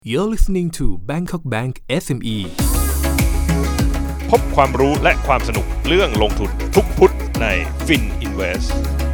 You're listening to Bangkok Bank SME พบความรู้และความสนุกเรื่องลงทุนทุกพุธใน FinInvest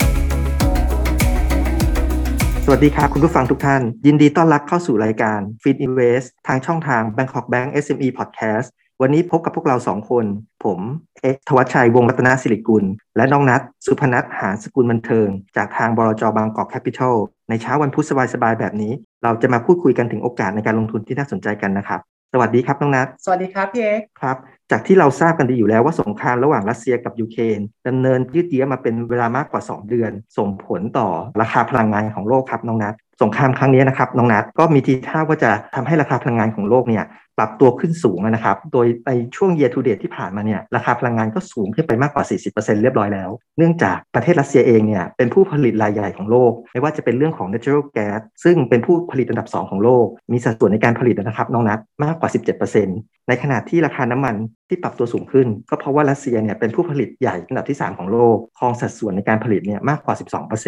สวัสดีครับคุณผู้ฟังทุกท่านยินดีต้อนรับเข้าสู่รายการ FinInvest ทางช่องทาง Bangkok Bank SME Podcast วันนี้พบกับพวกเรา2คนผมธวัชชัยวงศ์รัตนศิริกุลและน้องนัทสุพนัทหานสกุลบันเทิงจากทางบลจ.บางกอกแคปิทัลในเช้าวันพุธสบายๆแบบนี้เราจะมาพูดคุยกันถึงโอกาสในการลงทุนที่น่าสนใจกันนะครับสวัสดีครับน้องนัทสวัสดีครับพี่เอกครับจากที่เราทราบกันดีอยู่แล้วว่าสงครามระหว่างรัสเซียกับยูเครนดำเนินยืดเยื้อมาเป็นเวลามากกว่า2เดือนส่งผลต่อราคาพลังงานของโลกครับน้องนัทสงครามครั้งนี้นะครับน้องนัทก็มีทีท่าว่าจะทำให้ราคาพลังงานของโลกเนี่ยปรับตัวขึ้นสูงนะครับโดยในช่วง year to date ที่ผ่านมาเนี่ยราคาพลังงานก็สูงขึ้นไปมากกว่า 40% เรียบร้อยแล้วเนื่องจากประเทศรัสเซียเองเนี่ยเป็นผู้ผลิตรายใหญ่ของโลกไม่ว่าจะเป็นเรื่องของ natural gas ซึ่งเป็นผู้ผลิตอันดับ2ของโลกมีสัดส่วนในการผลิตนะครับน้องนัทมากกว่า 17% ในขณะที่ราคาน้ำมันที่ปรับตัวสูงขึ้นก็เพราะว่ารัสเซียเนี่ยเป็นผู้ผลิตใหญ่อันดับที่3ของโลกครองสัดส่วนในการผลิตเนี่ยมากกว่า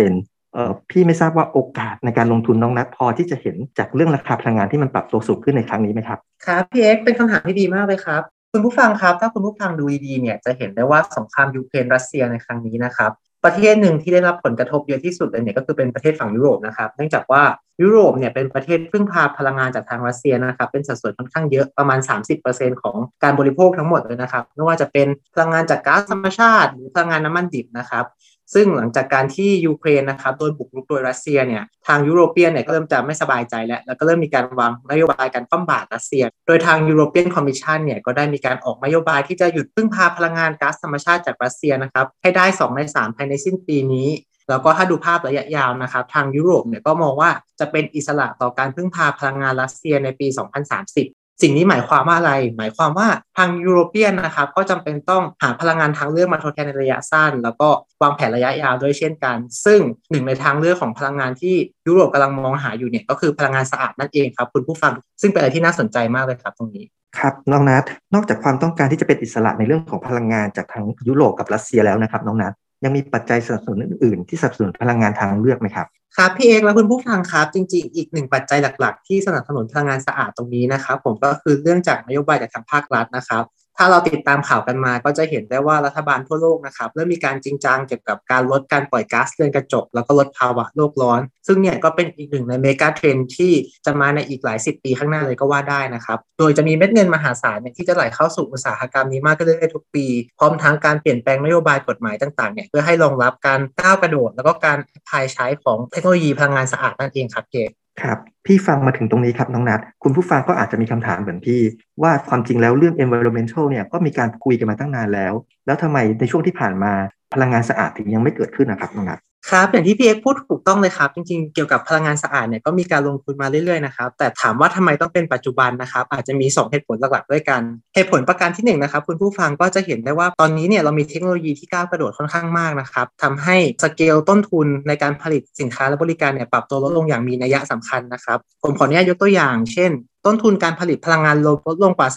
12%พี่ไม่ทราบว่าโอกาสในการลงทุนน้องนัทพอที่จะเห็นจากเรื่องราคาพลังงานที่มันปรับตัวสูงขึ้นในครั้งนี้ไหมครับครับพี่เอกเป็นคำถามที่ดีมากเลยครับคุณผู้ฟังครับถ้าคุณผู้ฟังดูดีๆเนี่ยจะเห็นได้ว่าสงครามยูเครนรัสเซียในครั้งนี้นะครับประเทศหนึ่งที่ได้รับผลกระทบเยอะที่สุดเลยเนี่ยก็คือเป็นประเทศฝั่งยุโรปนะครับเนื่องจากว่ายุโรปเนี่ยเป็นประเทศพึ่งพาพลังงานจากทางรัสเซียนะครับเป็นสัดส่วนค่อนข้างเยอะประมาณ 30% ของการบริโภคทั้งหมดเลยนะครับไม่ว่าจะเป็นพลังงานจากก๊าซธรรมชาติหรือพลังงานน้ำมันดิบนะครับซึ่งหลังจากการที่ยูเครนนะครับโดนบุกรุกโดยรัสเซียเนี่ยทางยุโรเปียนเนี่ยก็เริ่มจะไม่สบายใจแล้วก็เริ่มมีการวางนโยบายการคว่ำบาตรรัสเซียโดยทางยูโรเปียนคอมมิชชั่นเนี่ยก็ได้มีการออกนโยบายที่จะหยุดพึ่งพาพลังงานก๊าซธรรมชาติจากรัสเซียนะครับให้ได้2ใน3ภายในสิ้นปีนี้แล้วก็ถ้าดูภาพระยะยาวนะครับทางยุโรปเนี่ยก็มองว่าจะเป็นอิสระต่อการพึ่งพาพลังงานรัสเซียในปี 2030สิ่งนี้หมายความว่าอะไรหมายความว่าทางยุโรเปียนนะครับก็จำเป็นต้องหาพลังงานทางเลือกมาทดแทนในระยะสั้นแล้วก็วางแผนระยะยาวด้วยเช่นกันซึ่งหนึ่งในทางเลือกของพลังงานที่ยุโรปกำลังมองหาอยู่เนี่ยก็คือพลังงานสะอาดนั่นเองครับคุณผู้ฟังซึ่งเป็นอะไรที่น่าสนใจมากเลยครับตรงนี้ครับน้องนัทนอกจากความต้องการที่จะเป็นอิสระในเรื่องของพลังงานจากทางยุโรปกับรัสเซียแล้วนะครับน้องนัทยังมีปัจจัยสนับสนุนอื่นๆที่สนับสนุนพลังงานทางเลือกไหมครับครับพี่เอกและคุณผู้ฟังครับจริงๆอีกหนึ่งปัจจัยหลักๆที่สนับสนุนพลังงานสะอาดตรงนี้นะครับผมก็คือเรื่องจากนโยบายจากทางภาครัฐนะครับถ้าเราติดตามข่าวกันมาก็จะเห็นได้ว่ารัฐบาลทั่วโลกนะครับเริ่มมีการจริงจังเกี่ยวกับการลดการปล่อยก๊าซเรือนกระจกแล้วก็ลดภาวะโลกร้อนซึ่งเนี่ยก็เป็นอีกหนึ่งในเมกะเทรนด์ที่จะมาในอีกหลาย10 ปีข้างหน้าเลยก็ว่าได้นะครับโดยจะมีเม็ดเงินมหาศาลเนี่ยที่จะไหลเข้าสู่อุตสาหกรรมนี้มากขึ้นเรื่อยๆทุกปีพร้อมทั้งการเปลี่ยนแปลงนโยบายกฎหมายต่างๆเนี่ยเพื่อให้รองรับการก้าวกระโดดแล้วก็การพายใช้ของเทคโนโลยีพลังงานสะอาดนั่นเองครับเจครับพี่ฟังมาถึงตรงนี้ครับน้องนัทคุณผู้ฟังก็อาจจะมีคำถามเหมือนพี่ว่าความจริงแล้วเรื่อง environmental เนี่ยก็มีการคุยกันมาตั้งนานแล้วทำไมในช่วงที่ผ่านมาพลังงานสะอาดถึงยังไม่เกิดขึ้นนะครับน้องนัทครับอย่างที่พี่เอกพูดถูกต้องเลยครับจริงๆเกี่ยวกับพลังงานสะอาดเนี่ยก็มีการลงทุนมาเรื่อยๆนะครับแต่ถามว่าทำไมต้องเป็นปัจจุบันนะครับอาจจะมี2เหตุผลหลักๆด้วยกันเหตุผลประการที่1นะครับคุณผู้ฟังก็จะเห็นได้ว่าตอนนี้เนี่ยเรามีเทคโนโลยีที่ก้าวกระโดดค่อนข้างมากนะครับทำให้สเกลต้นทุนในการผลิตสินค้าและบริการเนี่ยปรับตัวลดลงอย่างมีนัยสำคัญนะครับผมขออนุญาตยกตัวอย่างเช่นต้นทุนการผลิตพลังงานลดลงกว่า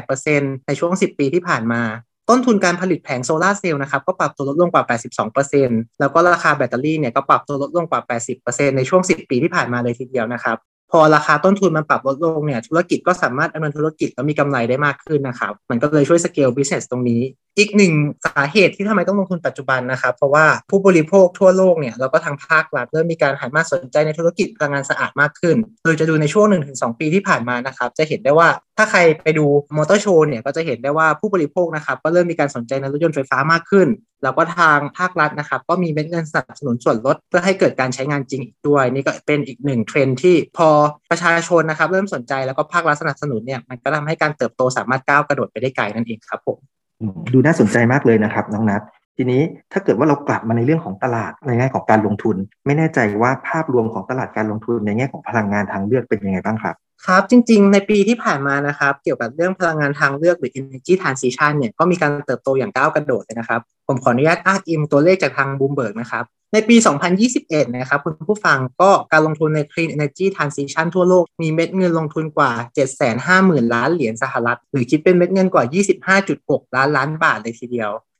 38% ในช่วง10 ปีที่ผ่านมาต้นทุนการผลิตแผงโซลาร์เซลล์นะครับก็ปรับตัวลดลงกว่า 82% แล้วก็ราคาแบตเตอรี่เนี่ยก็ปรับตัวลดลงกว่า 80% ในช่วง10 ปีที่ผ่านมาเลยทีเดียวนะครับพอราคาต้นทุนมันปรับลดลงเนี่ยธุรกิจก็สามารถดำเนินธุรกิจแล้วมีกำไรได้มากขึ้นนะครับมันก็เลยช่วยสเกล business ตรงนี้อีกหนึ่งสาเหตุที่ทำไมต้องลงทุนปัจจุบันนะครับเพราะว่าผู้บริโภคทั่วโลกเนี่ยแล้วก็ทางภาครัฐเริ่มมีการหันมาสนใจในธุรกิจพลังงานสะอาดมากขึ้นโดยจะดูในช่วง 1-2 ปีที่ผ่านมานะครับจะเห็นได้ว่าถ้าใครไปดูมอเตอร์โชว์เนี่ยก็จะเห็นได้ว่าผู้บริโภคนะครับก็เริ่มมีการสนใจในรถยนต์ไฟฟ้ามากขึ้นแล้วก็ทางภาครัฐนะครับก็มีเม็ดเงินสนับสนุนส่วนลดเพื่อให้เกิดการใช้งานจริงอีกด้วยนี่ก็เป็นอีกหนึ่งเทรนด์ที่พอประชาชนนะครับเริ่มสนใจแล้วก็ภาครัฐสนับสนุนเนี่ยมันก็ทำให้การเติบโตสามารถก้าวกระโดดไปได้ไกลนั่นเองครับผมดูน่าสนใจมากเลยนะครับน้องนัททีนี้ถ้าเกิดว่าเรากลับมาในเรื่องของตลาดในแง่ของการลงทุนไม่แน่ใจว่าภาพรวมของตลาดการลงทุนในแง่ของพลังงานทางเลือกเป็นยังไงบ้างครับครับจริงๆในปีที่ผ่านมานะครับเกี่ยวกับเรื่องพลังงานทางเลือกหรือ Energy Transition เนี่ยก็มีการเติบโตอย่างก้าวกระโดดเลยนะครับผมขออนุญาตอ้างอิงตัวเลขจากทาง Bloomberg นะครับในปี 2021 นะครับคุณผู้ฟังก็การลงทุนใน Clean Energy Transition ทั่วโลกมีเม็ดเงินลงทุนกว่า 750,000 ล้านเหรียญสหรัฐหรือคิดเป็นเม็ดเงินกว่า 25.6 ล้านล้านบาทเลยทีเดียว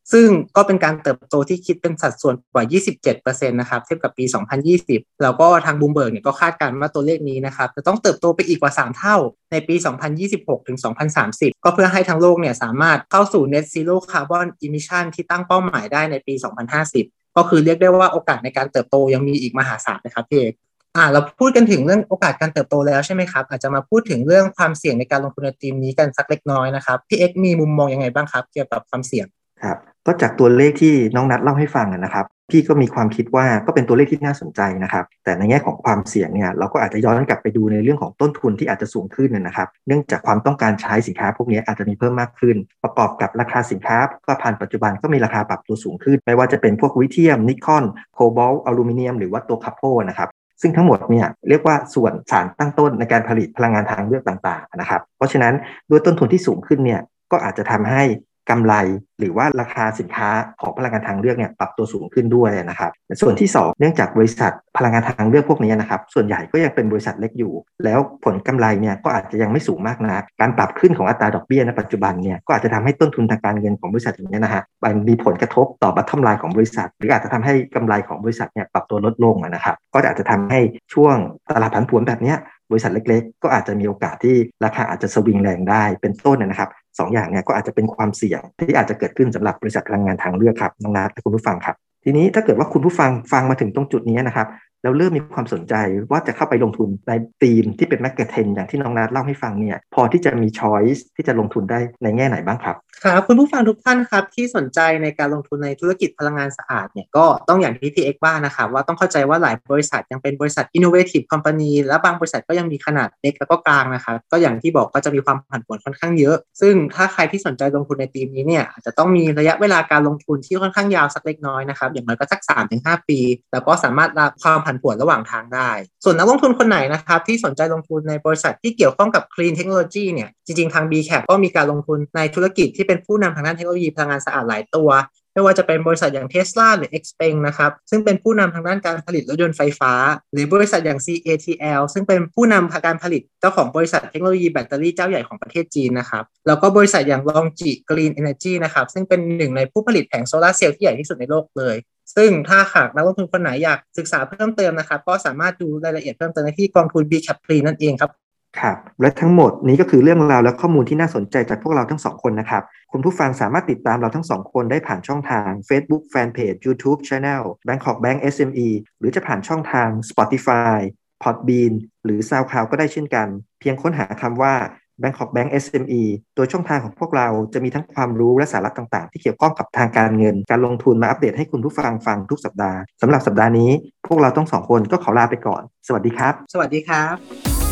ซึ่งก็เป็นการเติบโตที่คิดเป็นสัดส่วนกว่า 27% นะครับเทียบกับปี 2020 แล้วก็ทาง Bloomberg เนี่ยก็คาดการณ์ว่าตัวเลขนี้นะครับจะต้องเติบโตไปอีกกว่า3เท่าในปี 2026 ถึง 2030 ก็เพื่อให้ทั้งโลกเนี่ยสามารถเข้าสู่ Net Zero Carbon Emission ที่ตั้งเป้าหมายได้ในปี 2050 ก็คือเรียกได้ว่าโอกาสในการเติบโตยังมีอีกมหาศาลนะครับพี่เอกเราพูดกันถึงเรื่องโอกาสการเติบโตแล้วใช่ไหมครับอาจจะมาพูดถึงเรื่องความเสี่ยงในการลงทุนในธีมนี้กันสักเล็กน้อยนะครับพี่เอ็กมีมุมมองยังไงบ้างครับเกี่ยวกับความเสี่ยงครับก็จากตัวเลขที่น้องนัทเล่าให้ฟังนะครับพี่ก็มีความคิดว่าก็เป็นตัวเลขที่น่าสนใจนะครับแต่ในแง่ของความเสี่ยงเนี่ยเราก็อาจจะย้อนกลับไปดูในเรื่องของต้นทุนที่อาจจะสูงขึ้นนะครับเนื่องจากความต้องการใช้สินค้าพวกนี้อาจจะมีเพิ่มมากขึ้นประกอบกับราคาสินค้าก็พันปัจจุบันก็มีราคาปรับตัวสูงขึ้นไม่ว่าจะเป็นพวกลิเธียมนิกอนโคบอลต์อลูมิเนียมหรือว่าตัวคัพโพนะครับซึ่งทั้งหมดเนี่ยเรียกว่าส่วนสารตั้งต้นในการผลิตพลังงานทางเลือกต่างๆนะครับเพราะฉะนั้นด้วยต้นทุนที่สูงขึ้นเนี่ยก็อาจจะทำให้กำไรหรือว่าราคาสินค้าของพลังงานทางเลือกเนี่ยปรับตัวสูงขึ้นด้วยนะครับส่วนที่2เนื่องจากบริษัทพลังงานทางเลือกพวกนี้นะครับส่วนใหญ่ก็ยังเป็นบริษัทเล็กอยู่แล้วผลกำไรเนี่ยก็อาจจะยังไม่สูงมากนักการปรับขึ้นของอัตราดอกเบี้ยในปัจจุบันเนี่ยก็อาจจะทำให้ต้นทุนทางการเงินของบริษัทอย่างนี้นะฮะมันมีผลกระทบต่อบัตรไลน์ของบริษัทหรืออาจจะทำให้กำไรของบริษัทเนี่ยปรับตัวลดลงนะครับก็อาจจะทำให้ช่วงตลาดผันผวนแบบนี้บริษัทเล็กๆก็อาจจะมีโอกาสที่ราคาอาจจะสวิงแรงได้เป็นต้นนะครับ2 อย่างเนี่ยก็อาจจะเป็นความเสี่ยงที่อาจจะเกิดขึ้นสำหรับบริษัทพลังงานทางเลือกครับน้องนัทและคุณผู้ฟังครับทีนี้ถ้าเกิดว่าคุณผู้ฟังมาถึงตรงจุดนี้นะครับแล้วเริ่มมีความสนใจว่าจะเข้าไปลงทุนในธีมที่เป็นแมกกาเทนอย่างที่น้องนัทเล่าให้ฟังเนี่ยพอที่จะมีช้อยส์ที่จะลงทุนได้ในแง่ไหนบ้างครับครับคุณผู้ฟังทุกท่านครับที่สนใจในการลงทุนในธุรกิจพลังงานสะอาดเนี่ยก็ต้องอย่างที่พี่เอกว่านะครับว่าต้องเข้าใจว่าหลายบริษัทยังเป็นบริษัท innovative company และบางบริษัทก็ยังมีขนาดเล็กแล้วก็กลางนะครับก็อย่างที่บอกก็จะมีความผันผวนค่อนข้างเยอะซึ่งถ้าใครที่สนใจลงทุนในธีมนี้เนี่ยอาจจะต้องมีระยะเวลาการลงทุนที่ค่อนข้างยาวสักเล็กน้อยนะครับอย่างน้อยก็สัก 3-5 ปีแล้วก็สามารถรับความผันผวนระหว่างทางได้ส่วนนักลงทุนคนไหนนะครับที่สนใจลงทุนในบริษัทที่เกี่ยวข้องกับ clean technology เนี่ยจริงๆทาง BCAP ก็มีการลงทุนในธุรกิจที่เป็นผู้นำทางด้านเทคโนโลยีพลังงานสะอาดหลายตัวไม่ว่าจะเป็นบริษัทอย่าง Tesla หรือ XPeng นะครับซึ่งเป็นผู้นำทางด้านการผลิตรถยนต์ไฟฟ้าหรือบริษัทอย่าง CATL ซึ่งเป็นผู้นำการผลิตเจ้าของบริษัทเทคโนโลยีแบตเตอรี่เจ้าใหญ่ของประเทศจีนนะครับแล้วก็บริษัทอย่าง LONGi Green Energy นะครับซึ่งเป็นหนึ่งในผู้ผลิตแผงโซลาร์เซลล์ที่ใหญ่ที่สุดในโลกเลยซึ่งถ้าหากนักลงทุนคนไหนอยากศึกษาเพิ่มเติมนะครับก็สามารถดูรายละเอียดเพิ่มเติมได้ที่กองทุน BCAP Clean นั่นเองครับครับและทั้งหมดนี้ก็คือเรื่องราวและข้อมูลที่น่าสนใจจากพวกเราทั้ง2คนนะครับคุณผู้ฟังสามารถติดตามเราทั้ง2คนได้ผ่านช่องทาง Facebook Fanpage YouTube Channel Bangkok Bank SME หรือจะผ่านช่องทาง Spotify Podbean หรือ SoundCloud ก็ได้เช่นกันเพียงค้นหาคำว่า Bangkok Bank SME ตัวช่องทางของพวกเราจะมีทั้งความรู้และสาระต่างๆที่เกี่ยวข้องกับทางการเงินการลงทุนมาอัปเดตให้คุณผู้ฟังฟังทุกสัปดาห์สำหรับสัปดาห์นี้พวกเราทั้ง2คนก็ขอลาไปก่อนสวัสดีครับสวัสดีครับ